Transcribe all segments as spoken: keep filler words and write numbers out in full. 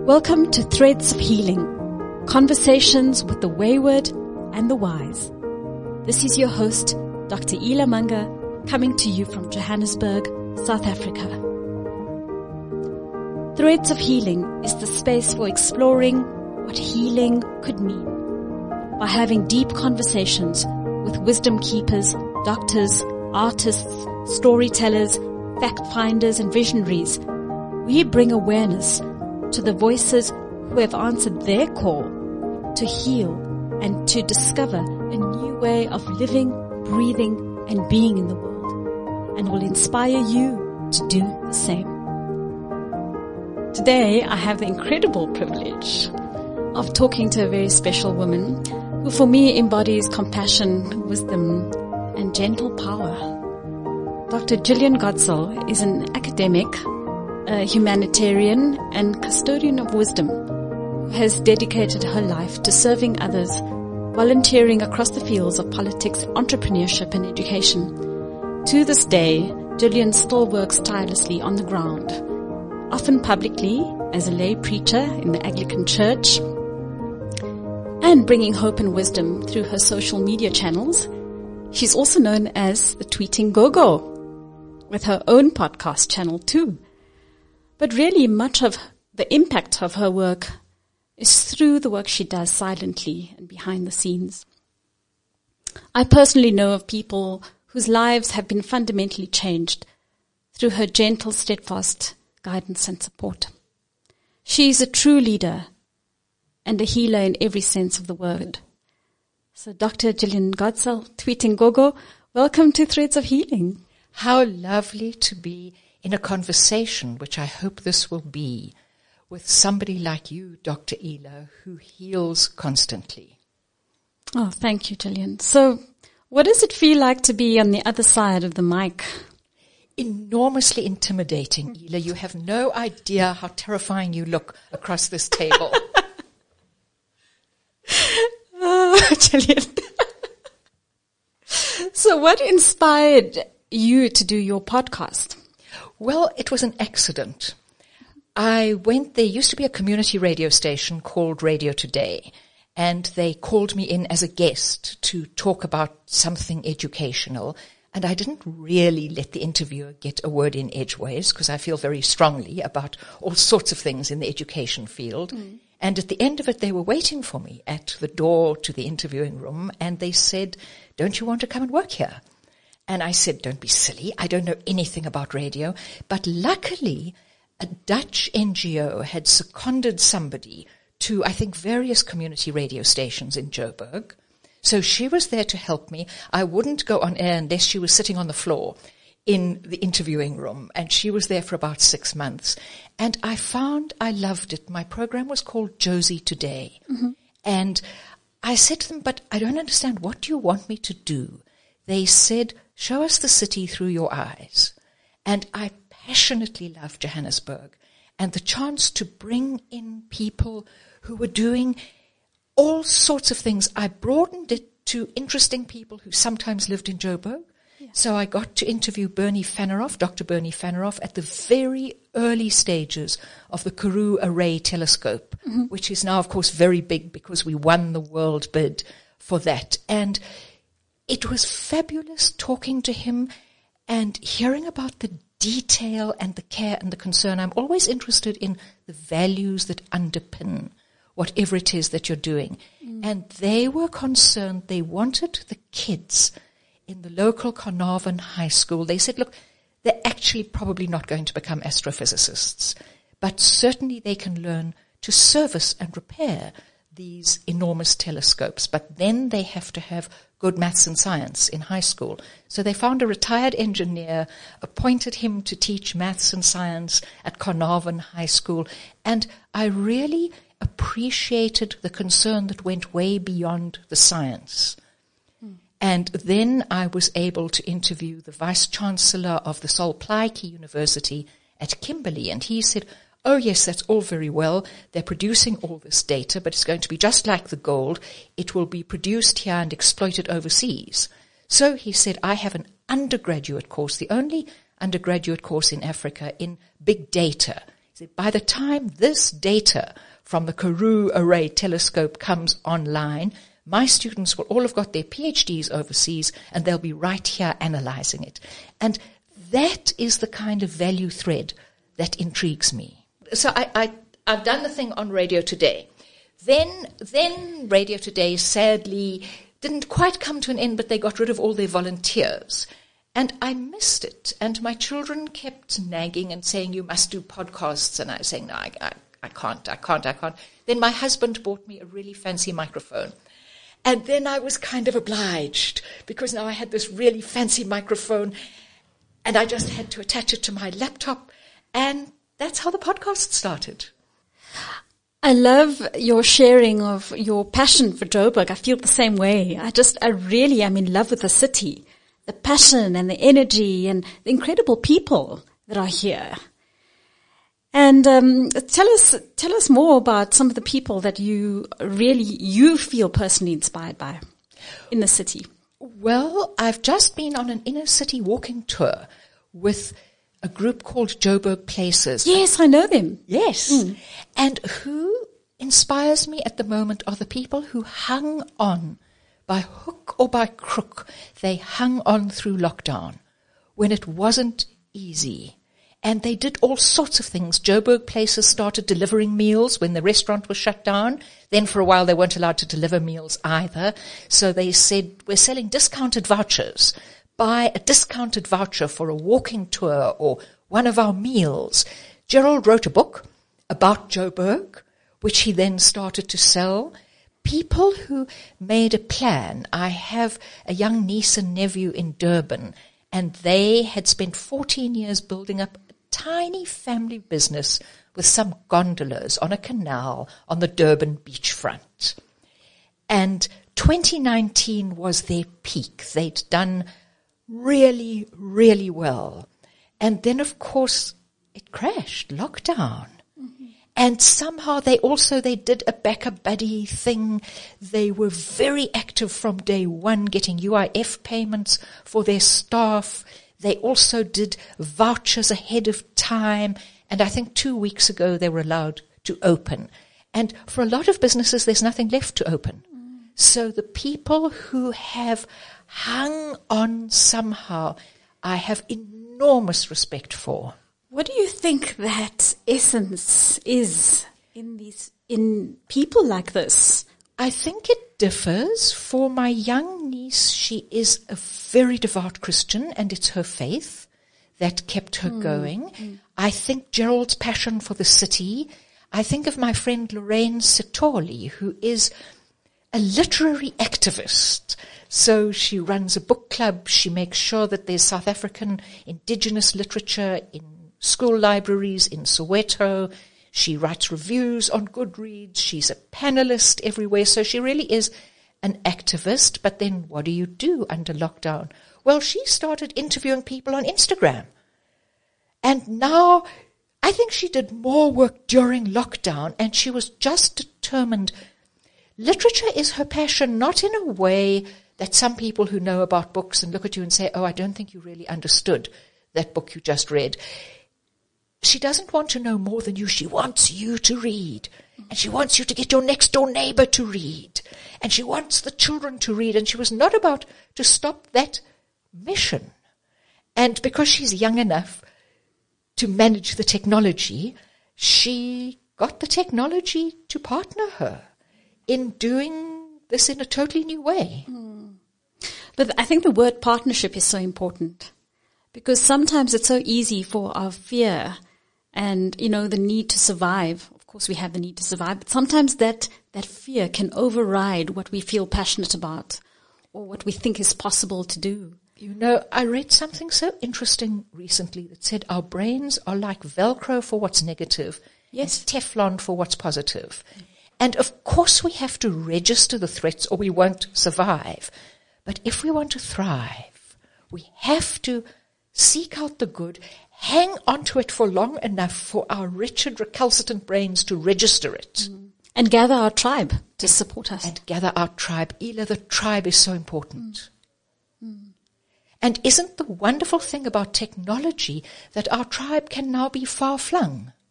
Welcome to Threads of Healing, conversations with the wayward and the wise. This is your host, Doctor Ila Manga, coming to you from Johannesburg, South Africa. Threads of Healing is the space for exploring what healing could mean by having deep conversations with wisdom keepers, doctors, artists, storytellers, fact finders, and visionaries. We bring awareness to the voices who have answered their call to heal and to discover a new way of living, breathing, and being in the world, and will inspire you to do the same. Today, I have the incredible privilege of talking to a very special woman who for me embodies compassion, wisdom, and gentle power. Doctor Gillian Godsoll is an academic, a humanitarian, and custodian of wisdom who has dedicated her life to serving others, volunteering across the fields of politics, entrepreneurship, and education. To this day, Gillian still works tirelessly on the ground, often publicly as a lay preacher in the Anglican Church, and bringing hope and wisdom through her social media channels. She's also known as the Tweeting Gogo, with her own podcast channel too. But really, much of the impact of her work is through the work she does silently and behind the scenes. I personally know of people whose lives have been fundamentally changed through her gentle, steadfast guidance and support. She is a true leader and a healer in every sense of the word. So Doctor Gillian Godsoll, Tweeting Gogo, welcome to Threads of Healing. How lovely to be in a conversation, which I hope this will be, with somebody like you, Doctor Ila, who heals constantly. Oh, thank you, Gillian. So what does it feel like to be on the other side of the mic? Enormously intimidating, Ila. You have no idea how terrifying you look across this table. Oh, Gillian. So what inspired you to do your podcast? Well, it was an accident. I went, there used to be a community radio station called Radio Today, and they called me in as a guest to talk about something educational, and I didn't really let the interviewer get a word in edgeways because I feel very strongly about all sorts of things in the education field. Mm. And at the end of it, they were waiting for me at the door to the interviewing room, and they said, "Don't you want to come and work here?" And I said, "Don't be silly. I don't know anything about radio." But luckily, a Dutch N G O had seconded somebody to, I think, various community radio stations in Joburg. So she was there to help me. I wouldn't go on air unless she was sitting on the floor in the interviewing room. And she was there for about six months. And I found I loved it. My program was called Josie Today. Mm-hmm. And I said to them, "But I don't understand. What do you want me to do?" They said, "Show us the city through your eyes." And I passionately love Johannesburg and the chance to bring in people who were doing all sorts of things. I broadened it to interesting people who sometimes lived in Joburg. Yeah. So I got to interview Bernie Fanaroff, Doctor Bernie Fanaroff, at the very early stages of the Karoo Array telescope, mm-hmm. which is now, of course, very big because we won the world bid for that. And it was fabulous talking to him and hearing about the detail and the care and the concern. I'm always interested in the values that underpin whatever it is that you're doing. Mm. And they were concerned. They wanted the kids in the local Carnarvon High School. They said, look, they're actually probably not going to become astrophysicists, but certainly they can learn to service and repair these enormous telescopes. But then they have to have good maths and science in high school. So they found a retired engineer, appointed him to teach maths and science at Carnarvon High School. And I really appreciated the concern that went way beyond the science. Hmm. And then I was able to interview the vice-chancellor of the Sol Plaatje University at Kimberley. And he said, "Oh, yes, that's all very well. They're producing all this data, but it's going to be just like the gold. It will be produced here and exploited overseas." So he said, "I have an undergraduate course, the only undergraduate course in Africa in big data He said, by the time this data from the Karoo Array telescope comes online, my students will all have got their PhDs overseas and they'll be right here analyzing it. And that is the kind of value thread that intrigues me. So I, I, I've done the thing on Radio Today. Then, then Radio Today sadly didn't quite come to an end, but they got rid of all their volunteers. And I missed it. And my children kept nagging and saying, you must do podcasts. And I was saying, no, I, I, I can't, I can't, I can't. Then my husband bought me a really fancy microphone. And then I was kind of obliged because now I had this really fancy microphone and I just had to attach it to my laptop. And that's how the podcast started. I love your sharing of your passion for Joburg. I feel the same way. I just, I really am in love with the city, the passion and the energy and the incredible people that are here. And um, tell us, tell us more about some of the people that you really, you feel personally inspired by in the city. Well, I've just been on an inner city walking tour with a group called Joburg Places. Yes, I know them. Yes. Mm. And who inspires me at the moment are the people who hung on by hook or by crook. They hung on through lockdown when it wasn't easy. And they did all sorts of things. Joburg Places started delivering meals when the restaurant was shut down. Then for a while they weren't allowed to deliver meals either. So they said, we're selling discounted vouchers. Buy a discounted voucher for a walking tour or one of our meals. Gerald wrote a book about Joburg, which he then started to sell. People who made a plan. I have a young niece and nephew in Durban, and they had spent fourteen years building up a tiny family business with some gondolas on a canal on the Durban beachfront. And twenty nineteen was their peak. They'd done really, really well. And then, of course, it crashed, lockdown. Mm-hmm. And somehow they also, they did a backer buddy thing. They were very active from day one, getting U I F payments for their staff. They also did vouchers ahead of time. And I think two weeks ago they were allowed to open. And for a lot of businesses, there's nothing left to open. Mm. So the people who have hung on somehow, I have enormous respect for. What do you think that essence is in these, in people like this? I think it differs. For my young niece, she is a very devout Christian, and it's her faith that kept her mm. going. Mm. I think Gerald's passion for the city. I think of my friend Lorraine Sitoli, who is a literary activist. So she runs a book club. She makes sure that there's South African indigenous literature in school libraries in Soweto. She writes reviews on Goodreads. She's a panelist everywhere. So she really is an activist. But then what do you do under lockdown? Well, she started interviewing people on Instagram. And now I think she did more work during lockdown, and she was just determined. Literature is her passion, not in a way that some people who know about books and look at you and say, oh, I don't think you really understood that book you just read. She doesn't want to know more than you. She wants you to read. And she wants you to get your next door neighbor to read. And she wants the children to read. And she was not about to stop that mission. And because she's young enough to manage the technology, she got the technology to partner her in doing this in a totally new way. Mm. But I think the word partnership is so important, because sometimes it's so easy for our fear and, you know, the need to survive. Of course, we have the need to survive, but sometimes that, that fear can override what we feel passionate about or what we think is possible to do. You know, I read something so interesting recently that said our brains are like Velcro for what's negative, yes, and Teflon for what's positive. Mm. And of course we have to register the threats or we won't survive. But if we want to thrive, we have to seek out the good, hang on to it for long enough for our wretched, recalcitrant brains to register it. Mm. And gather our tribe to support us. And gather our tribe. Ela, the tribe is so important. Mm. Mm. And isn't the wonderful thing about technology that our tribe can now be far-flung?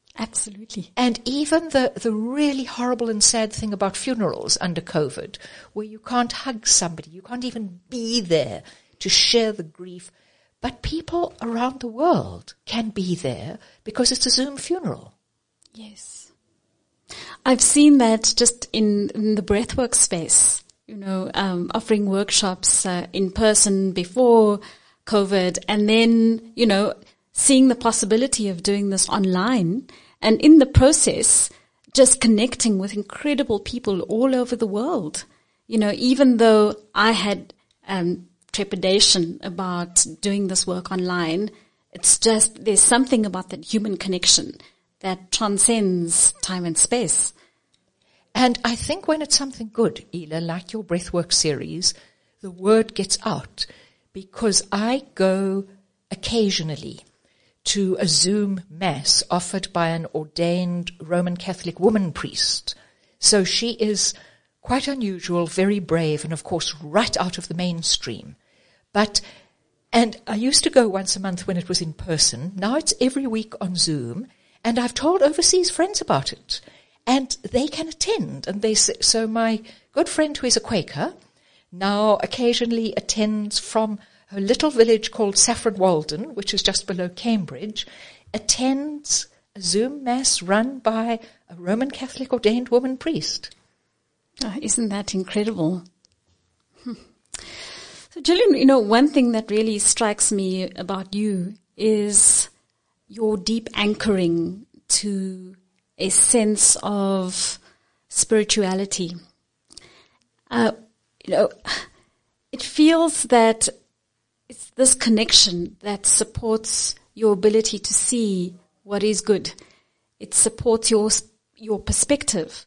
Absolutely. And even the, the really horrible and sad thing about funerals under COVID, where you can't hug somebody, you can't even be there to share the grief, but people around the world can be there because it's a Zoom funeral. Yes. I've seen that just in, in the breathwork space, you know, um, offering workshops uh, in person before COVID, and then, you know, seeing the possibility of doing this online, and in the process, just connecting with incredible people all over the world. You know, even though I had um, trepidation about doing this work online, it's just, there's something about that human connection that transcends time and space. And I think when it's something good, Ela, like your Breathwork series, the word gets out, because I go occasionally to a Zoom mass offered by an ordained Roman Catholic woman priest. So she is quite unusual, very brave, and of course right out of the mainstream. But, and I used to go once a month when it was in person. Now it's every week on Zoom, and I've told overseas friends about it. And they can attend. And they, so my good friend who is a Quaker now occasionally attends from her little village called Saffron Walden, which is just below Cambridge, attends a Zoom mass run by a Roman Catholic ordained woman priest. Oh, isn't that incredible? Hmm. So, Gillian, you know, one thing that really strikes me about you is your deep anchoring to a sense of spirituality. Uh, you know, it feels that it's this connection that supports your ability to see what is good. It supports your your perspective.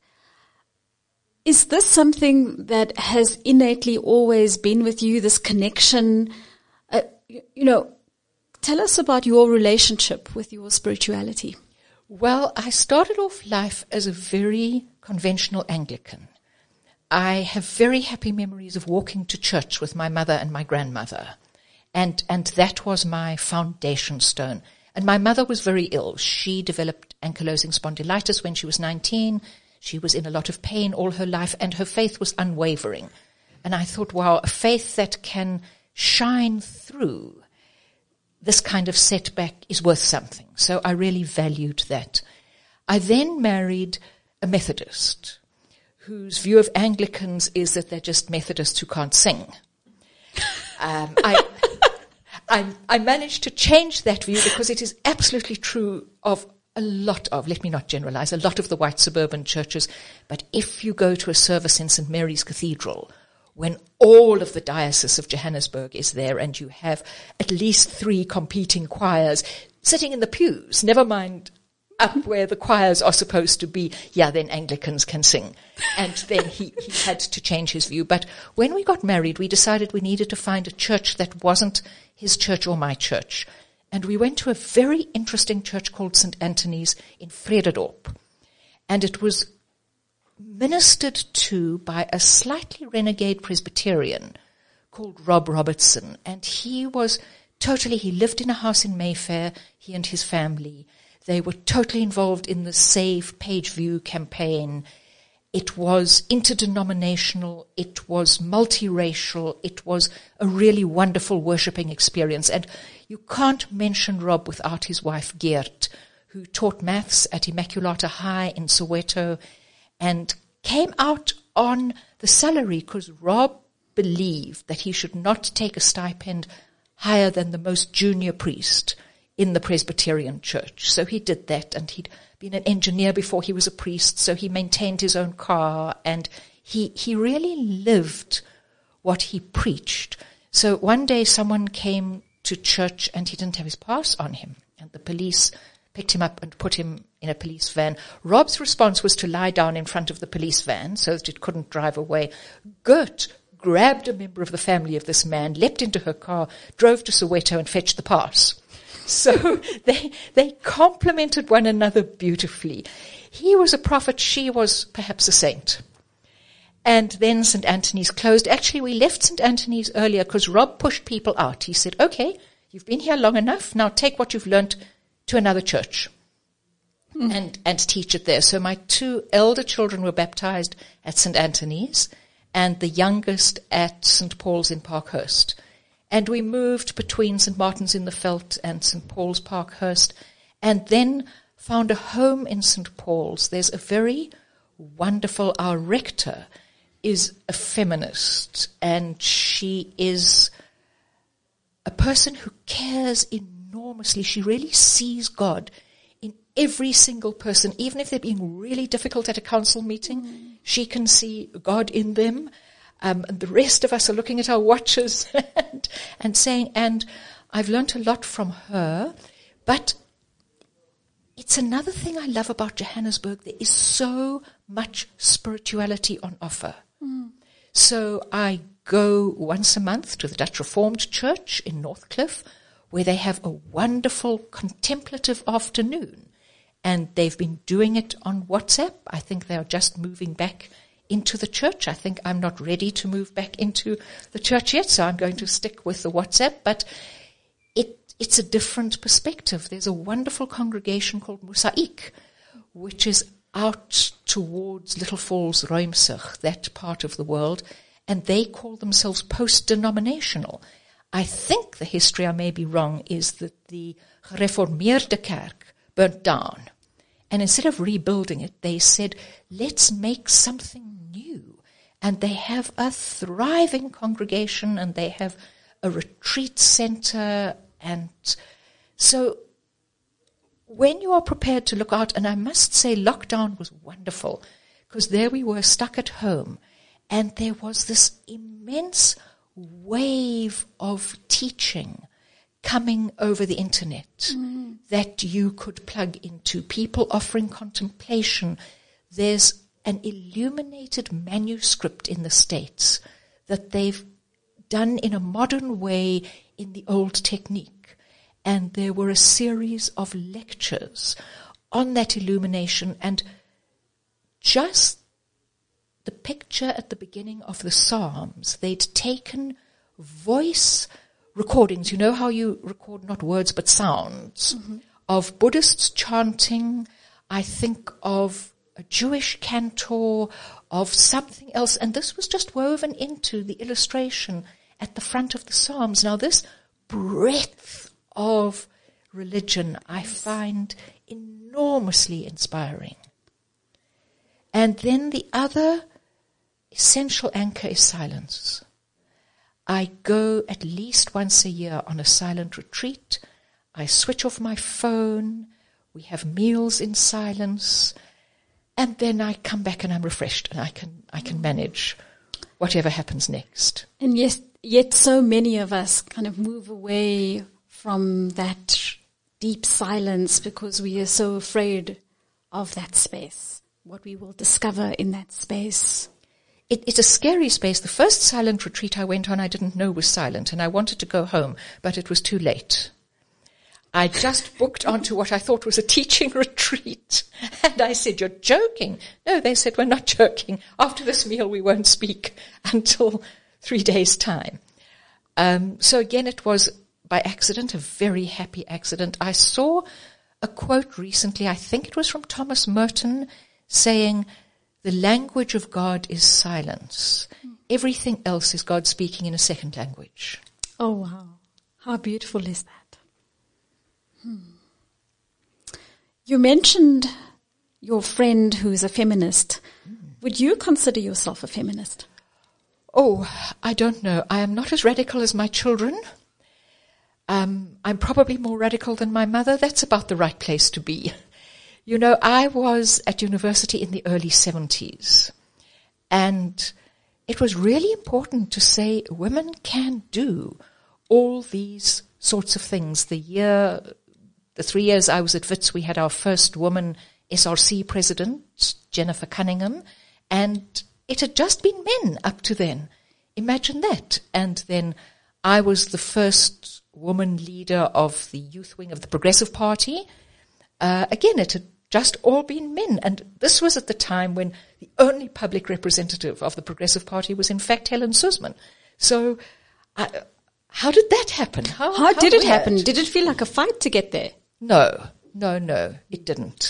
Is this something that has innately always been with you, this connection? Uh, you, you know, tell us about your relationship with your spirituality. Well, I started off life as a very conventional Anglican. I have very happy memories of walking to church with my mother and my grandmother. And, and that was my foundation stone. And my mother was very ill. She developed ankylosing spondylitis when she was nineteen. She was in a lot of pain all her life, and her faith was unwavering. And I thought, wow, a faith that can shine through this kind of setback is worth something. So I really valued that. I then married a Methodist whose view of Anglicans is that they're just Methodists who can't sing. Um, I, I, I managed to change that view because it is absolutely true of a lot of, let me not generalize, a lot of the white suburban churches. But if you go to a service in Saint Mary's Cathedral, when all of the Diocese of Johannesburg is there and you have at least three competing choirs sitting in the pews, never mind up where the choirs are supposed to be, yeah, then Anglicans can sing. And then he, he had to change his view. But when we got married, we decided we needed to find a church that wasn't his church or my church. And we went to a very interesting church called Saint Anthony's in Vredendorp. And it was ministered to by a slightly renegade Presbyterian called Rob Robertson. And he was totally, he lived in a house in Mayfair, he and his family. They were totally involved in the Save Pageview campaign. It was interdenominational. It was multiracial. It was a really wonderful worshipping experience. And you can't mention Rob without his wife, Geert, who taught maths at Immaculata High in Soweto and came out on the salary because Rob believed that he should not take a stipend higher than the most junior priest in the Presbyterian church. So he did that, and he'd been an engineer before he was a priest, so he maintained his own car, and he he really lived what he preached. So one day someone came to church and he didn't have his pass on him, and the police picked him up and put him in a police van. Rob's response was to lie down in front of the police van so that it couldn't drive away. Gert grabbed a member of the family of this man, leapt into her car, drove to Soweto and fetched the pass. So they they complemented one another beautifully. He was a prophet, she was perhaps a saint. And then Saint Anthony's closed. Actually, we left Saint Anthony's earlier because Rob pushed people out. He said, okay, you've been here long enough, now take what you've learnt to another church. mm. and, and teach it there. So my two elder children were baptized at Saint Anthony's and the youngest at Saint Paul's in Parkhurst. And we moved between Saint Martin's in the Veld and Saint Paul's Parkhurst, and then found a home in Saint Paul's. There's a very wonderful, our rector is a feminist, and she is a person who cares enormously. She really sees God in every single person. Even if they're being really difficult at a council meeting, mm. she can see God in them. Um, and the rest of us are looking at our watches and, and saying, and I've learnt a lot from her, but it's another thing I love about Johannesburg. There is so much spirituality on offer. Mm. So I go once a month to the Dutch Reformed Church in Northcliffe, where they have a wonderful contemplative afternoon. And they've been doing it on WhatsApp. I think they are just moving back into the church. I think I'm not ready to move back into the church yet, so I'm going to stick with the WhatsApp. But it it's a different perspective. There's a wonderful congregation called Mosaic, which is out towards Little Falls, Ruimsig, that part of the world, and they call themselves post-denominational. I think the history, I may be wrong, is that the Gereformeerde Kerk burnt down. And instead of rebuilding it, they said, let's make something new. And they have a thriving congregation, and they have a retreat center. And so when you are prepared to look out, and I must say lockdown was wonderful, because there we were stuck at home, and there was this immense wave of teaching coming over the internet mm. that you could plug into, people offering contemplation. There's an illuminated manuscript in the States that they've done in a modern way in the old technique. And there were a series of lectures on that illumination, and just the picture at the beginning of the Psalms, they'd taken voice recordings. You know how you record not words but sounds, mm-hmm. of Buddhists chanting, I think of a Jewish cantor, of something else, and this was just woven into the illustration at the front of the Psalms. Now this breadth of religion I find enormously inspiring. And then the other essential anchor is silence. I go at least once a year on a silent retreat. I switch off my phone. We have meals in silence. And then I come back and I'm refreshed, and I can I can manage whatever happens next. And yes, yet so many of us kind of move away from that deep silence because we are so afraid of that space, what we will discover in that space. It, it's a scary space. The first silent retreat I went on, I didn't know was silent, and I wanted to go home, but it was too late. I just booked onto what I thought was a teaching retreat, and I said, "You're joking." No, they said, "We're not joking. After this meal, we won't speak until three days' time." Um, so again, it was by accident, a very happy accident. I saw a quote recently, I think it was from Thomas Merton, saying, "The language of God is silence. Everything else is God speaking in a second language." Oh, wow. How beautiful is that? Hmm. You mentioned your friend who's a feminist. Mm. Would you consider yourself a feminist? Oh, I don't know. I am not as radical as my children. Um, I'm probably more radical than my mother. That's about the right place to be. You know, I was at university in the early seventies, and it was really important to say women can do all these sorts of things. The year, the three years I was at Wits, we had our first woman S R C president, Jennifer Cunningham, and it had just been men up to then. Imagine that. And then I was the first woman leader of the youth wing of the Progressive Party. Uh, again, it had just all been men. And this was at the time when the only public representative of the Progressive Party was, in fact, Helen Suzman. So uh, how did that happen? How, how, how did it weird. happen? Did it feel like a fight to get there? No, no, no, it didn't.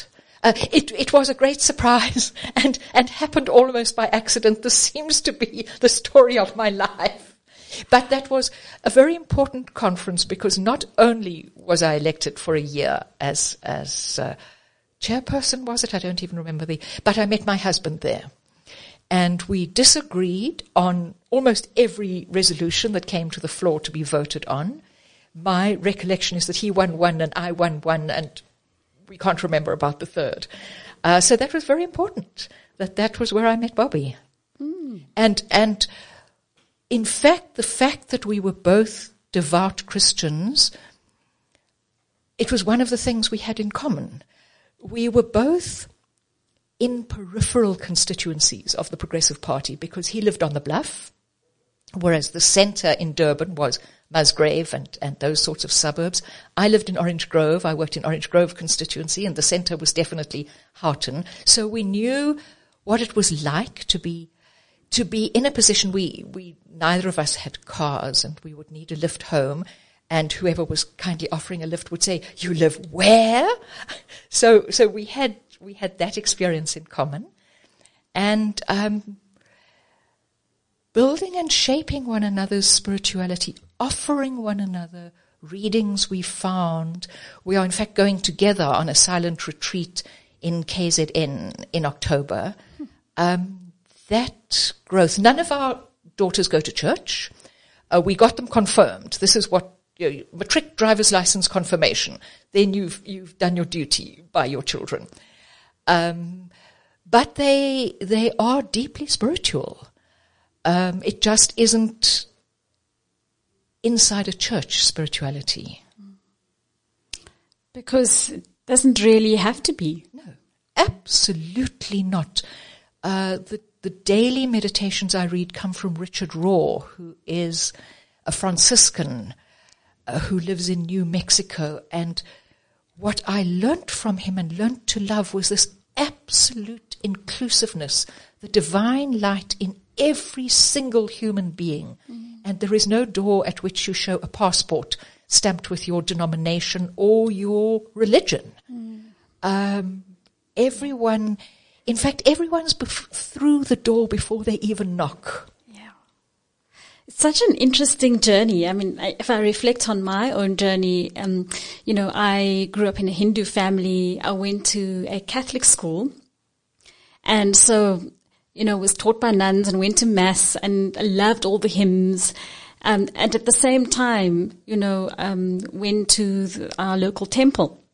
Uh, it, it was a great surprise and, and happened almost by accident. This seems to be the story of my life. But that was a very important conference because not only was I elected for a year as, as, uh, chairperson, was it? I don't even remember the, but I met my husband there. And we disagreed on almost every resolution that came to the floor to be voted on. My recollection is that he won one and I won one, and we can't remember about the third. Uh, so that was very important, that that was where I met Bobby. Mm. And, and in fact, the fact that we were both devout Christians, it was one of the things we had in common. We were both in peripheral constituencies of the Progressive Party because he lived on the Bluff, whereas the centre in Durban was Musgrave and, and those sorts of suburbs. I lived in Orange Grove. I worked in Orange Grove constituency, and the centre was definitely Houghton. So we knew what it was like to be to be in a position. We, we neither of us had cars, and we would need a lift home. And whoever was kindly offering a lift would say, "You live where?" So, so we had we had that experience in common, and um, building and shaping one another's spirituality, offering one another readings we found. We are in fact going together on a silent retreat in K Z N in October. Hmm. Um, that growth. None of our daughters go to church. Uh, we got them confirmed. This is what. You know, matric driver's license confirmation. Then you've you've done your duty by your children. Um, but they they are deeply spiritual. Um, it just isn't inside a church spirituality. Because it doesn't really have to be. No, absolutely not. Uh, the the daily meditations I read come from Richard Raw, who is a Franciscan. Uh, who lives in New Mexico, and what I learnt from him and learnt to love was this absolute inclusiveness, the divine light in every single human being. Mm. And there is no door at which you show a passport stamped with your denomination or your religion. Mm. Um, everyone, in fact, everyone's bef- through the door before they even knock. It's such an interesting journey. I mean, I, if I reflect on my own journey, um, you know, I grew up in a Hindu family. I went to a Catholic school. And so, you know, was taught by nuns and went to mass and loved all the hymns. Um, and at the same time, you know, um, went to the, our local temple.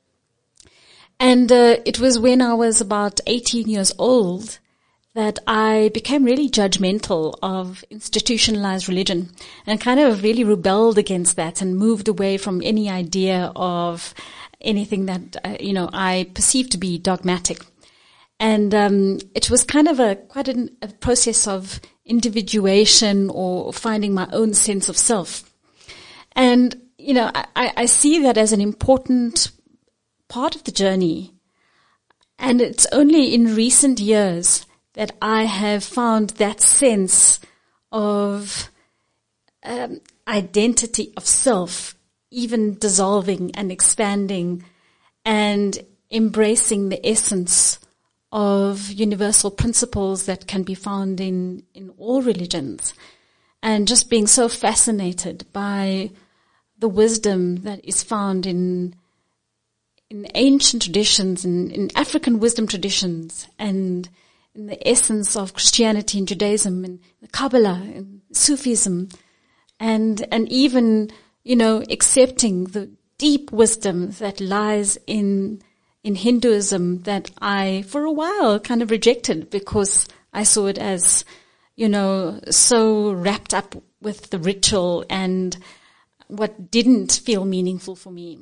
And uh, it was when I was about eighteen years old that I became really judgmental of institutionalized religion and kind of really rebelled against that and moved away from any idea of anything that, uh, you know, I perceived to be dogmatic. And um, it was kind of a quite an, a process of individuation or finding my own sense of self. And, you know, I, I see that as an important part of the journey. And it's only in recent years that I have found that sense of um, identity of self even dissolving and expanding and embracing the essence of universal principles that can be found in, in all religions, and just being so fascinated by the wisdom that is found in in ancient traditions, in, in African wisdom traditions, and in the essence of Christianity and Judaism and the Kabbalah and Sufism, and and even, you know, accepting the deep wisdom that lies in in Hinduism that I, for a while, kind of rejected because I saw it as, you know, so wrapped up with the ritual and what didn't feel meaningful for me.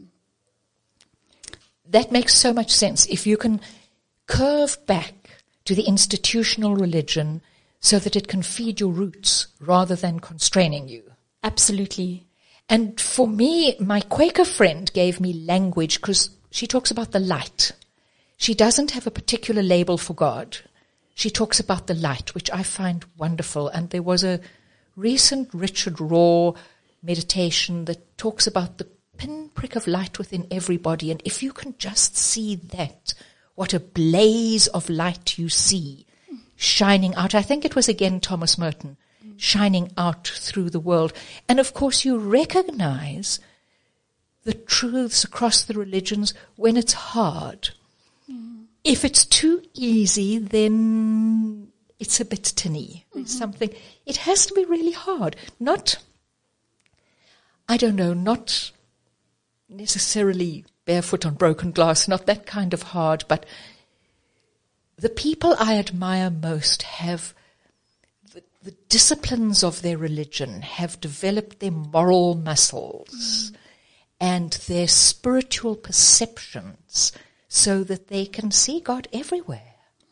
That makes so much sense. If you can curve back to the institutional religion so that it can feed your roots rather than constraining you. Absolutely. And for me, my Quaker friend gave me language because she talks about the light. She doesn't have a particular label for God. She talks about the light, which I find wonderful. And there was a recent Richard Raw meditation that talks about the pinprick of light within everybody. And if you can just see that, what a blaze of light you see shining out. I think it was again Thomas Merton, shining out through the world. And of course you recognize the truths across the religions when it's hard. Mm. If it's too easy, then it's a bit tinny. Mm-hmm. There's something, it has to be really hard. Not, I don't know, not necessarily barefoot on broken glass, not that kind of hard, but the people I admire most have the, the disciplines of their religion, have developed their moral muscles mm. and their spiritual perceptions so that they can see God everywhere.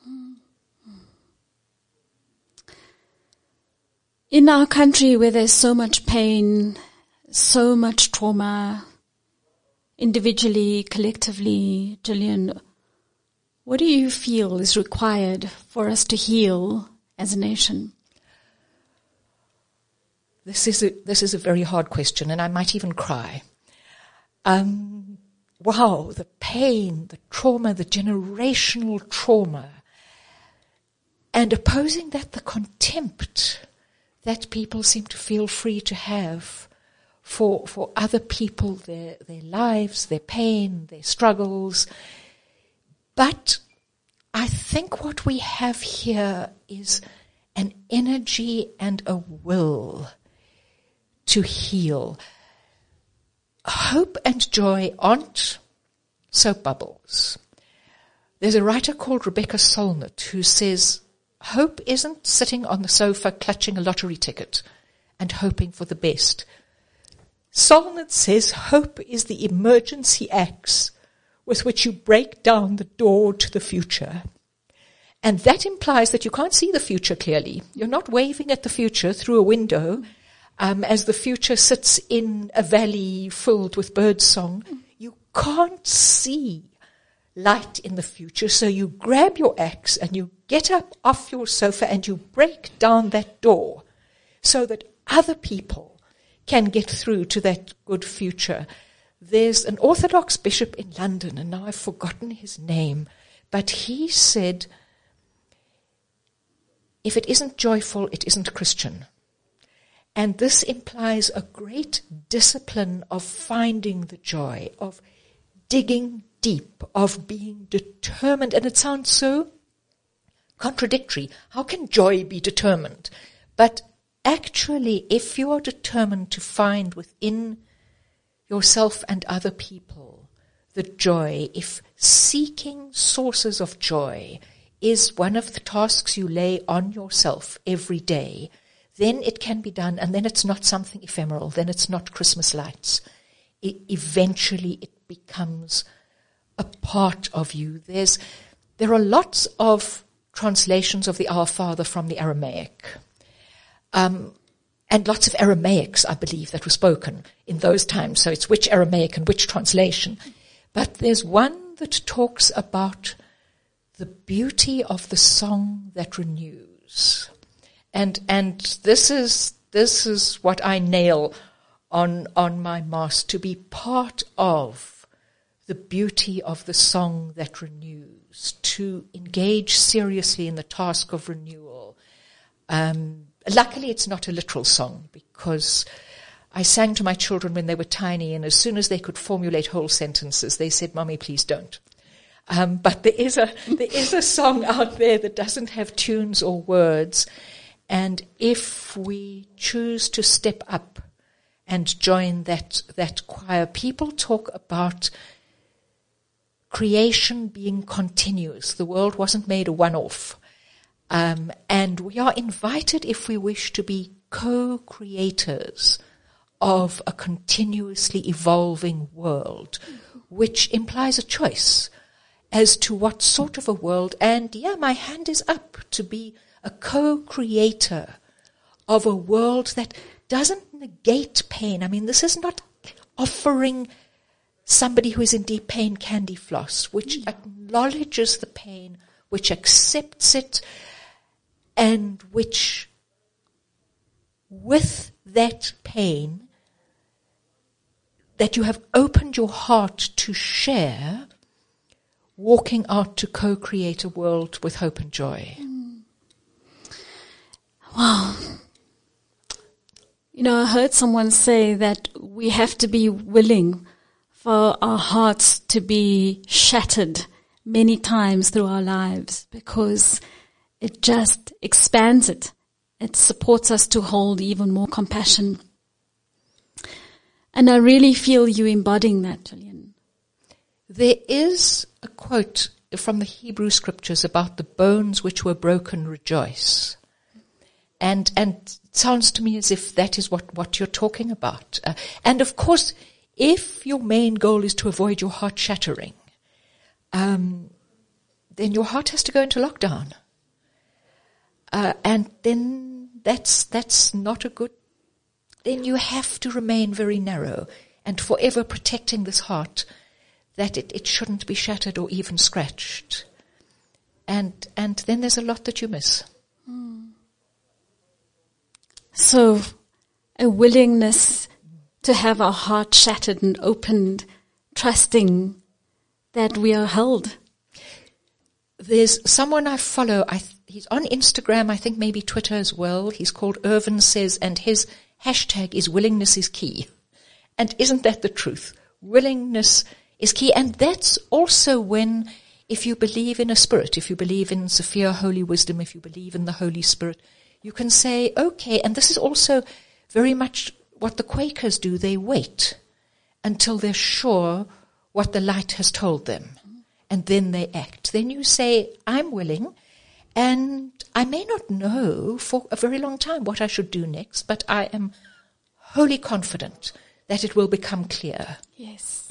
In our country where there's so much pain, so much trauma, individually, collectively, Gillian, what do you feel is required for us to heal as a nation? This is a, this is a very hard question, and I might even cry. Um, wow, the pain, the trauma, the generational trauma, and opposing that, the contempt that people seem to feel free to have for for other people, their their lives, their pain, their struggles. But I think what we have here is an energy and a will to heal. Hope and joy aren't soap bubbles. There's a writer called Rebecca Solnit who says, hope isn't sitting on the sofa clutching a lottery ticket and hoping for the best. Solnit says hope is the emergency axe with which you break down the door to the future. And that implies that you can't see the future clearly. You're not waving at the future through a window um, as the future sits in a valley filled with birdsong. You can't see light in the future, so you grab your axe and you get up off your sofa and you break down that door so that other people can get through to that good future. There's an Orthodox bishop in London, and now I've forgotten his name, but he said, if it isn't joyful, it isn't Christian. And this implies a great discipline of finding the joy, of digging deep, of being determined. And it sounds so contradictory. How can joy be determined? But actually, if you are determined to find within yourself and other people the joy, if seeking sources of joy is one of the tasks you lay on yourself every day, then it can be done, and then it's not something ephemeral, then it's not Christmas lights. It, eventually it becomes a part of you. There's, there are lots of translations of the Our Father from the Aramaic. Um, and lots of Aramaics, I believe, that were spoken in those times. So it's which Aramaic and which translation. But there's one that talks about the beauty of the song that renews. And, and this is, this is what I nail on, on my Mass, to be part of the beauty of the song that renews, to engage seriously in the task of renewal. Um, luckily it's not a literal song, because I sang to my children when they were tiny, and as soon as they could formulate whole sentences, they said, "Mommy, please don't." Um, but there is a there is a song out there that doesn't have tunes or words, and if we choose to step up and join that that choir, people talk about creation being continuous. The world wasn't made a one-off, um, and we are invited, if we wish, to be co-creators of a continuously evolving world, which implies a choice as to what sort of a world. And yeah, my hand is up to be a co-creator of a world that doesn't negate pain. I mean, this is not offering somebody who is in deep pain candy floss, which acknowledges the pain, which accepts it, and which, with that pain that you have opened your heart to share, walking out to co-create a world with hope and joy. Mm. Wow. You know, I heard someone say that we have to be willing for our hearts to be shattered many times through our lives, because it just expands it. It supports us to hold even more compassion. And I really feel you embodying that, Gillian. There is a quote from the Hebrew scriptures about the bones which were broken rejoice. And, and it sounds to me as if that is what, what you're talking about. Uh, and of course, if your main goal is to avoid your heart shattering, um, then your heart has to go into lockdown. Uh, and then that's, that's not a good, then you have to remain very narrow and forever protecting this heart that it, it shouldn't be shattered or even scratched. And, and then there's a lot that you miss. Mm. So, a willingness to have our heart shattered and opened, trusting that we are held. There's someone I follow, I th- he's on Instagram, I think maybe Twitter as well. He's called Irvin Says, and his hashtag is willingness is key. And isn't that the truth? Willingness is key. And that's also when, if you believe in a spirit, if you believe in Sophia Holy Wisdom, if you believe in the Holy Spirit, you can say, okay, and this is also very much what the Quakers do. They wait until they're sure what the light has told them. And then they act. Then you say, I'm willing, and I may not know for a very long time what I should do next, but I am wholly confident that it will become clear. Yes.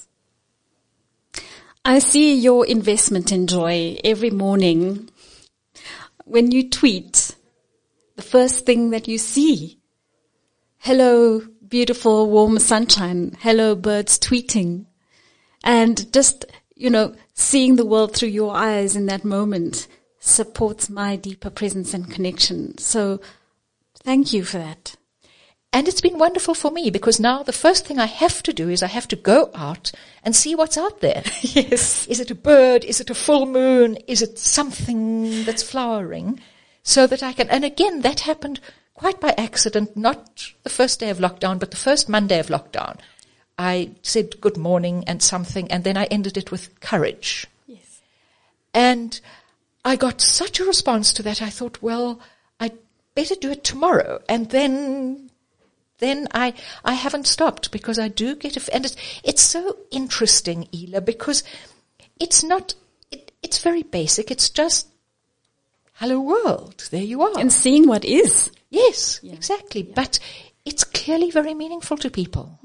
I see your investment in joy every morning. When you tweet, the first thing that you see, hello, beautiful, warm sunshine, hello, birds tweeting, and just, you know, seeing the world through your eyes in that moment supports my deeper presence and connection. So thank you for that. And it's been wonderful for me, because now the first thing I have to do is I have to go out and see what's out there. Yes. Is it a bird? Is it a full moon? Is it something that's flowering? So that I can, and again, that happened quite by accident, not the first day of lockdown, but the first Monday of lockdown. I said good morning and something, and then I ended it with courage. Yes. And I got such a response to that, I thought, well, I'd better do it tomorrow. And then, then I, I haven't stopped, because I do get, a, and it's, it's so interesting, Ela, because it's not, it, it's very basic. It's just, hello world, there you are. And seeing what is. Yes, Yeah. exactly. Yeah. But it's clearly very meaningful to people.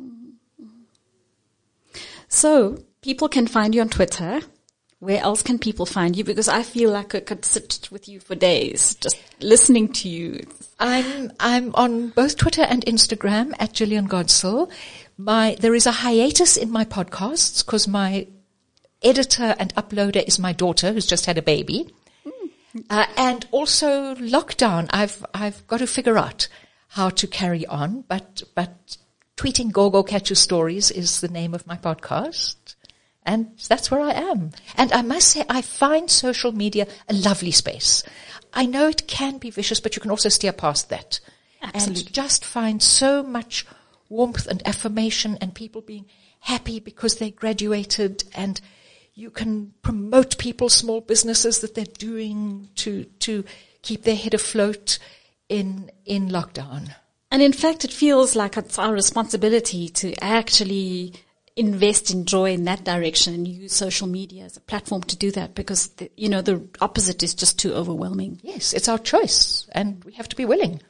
So people can find you on Twitter. Where else can people find you? Because I feel like I could sit with you for days just listening to you. I'm I'm on both Twitter and Instagram at Gillian Godsoll. My there is a hiatus in my podcasts because my editor and uploader is my daughter who's just had a baby, mm. uh, and also lockdown. I've I've got to figure out how to carry on, but but. Tweeting Gogo Catcher Stories is the name of my podcast. And that's where I am. And I must say, I find social media a lovely space. I know it can be vicious, but you can also steer past that. Absolutely. And just find so much warmth and affirmation and people being happy because they graduated, and you can promote people's small businesses that they're doing to, to keep their head afloat in, in lockdown. And in fact, it feels like it's our responsibility to actually invest in joy in that direction and use social media as a platform to do that, because, the, you know, the opposite is just too overwhelming. Yes, it's our choice, and we have to be willing.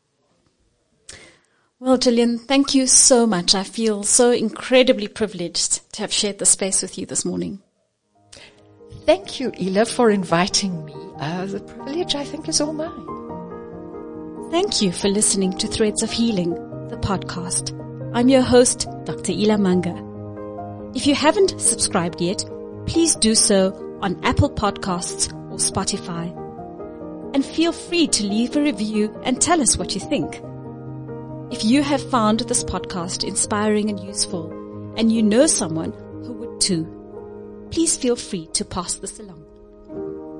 Well, Gillian, thank you so much. I feel so incredibly privileged to have shared the space with you this morning. Thank you, Ela, for inviting me. Uh, the privilege, I think, is all mine. Thank you for listening to Threads of Healing, the podcast. I'm your host, Doctor Ela Manga. If you haven't subscribed yet, please do so on Apple Podcasts or Spotify. And feel free to leave a review and tell us what you think. If you have found this podcast inspiring and useful, and you know someone who would too, please feel free to pass this along.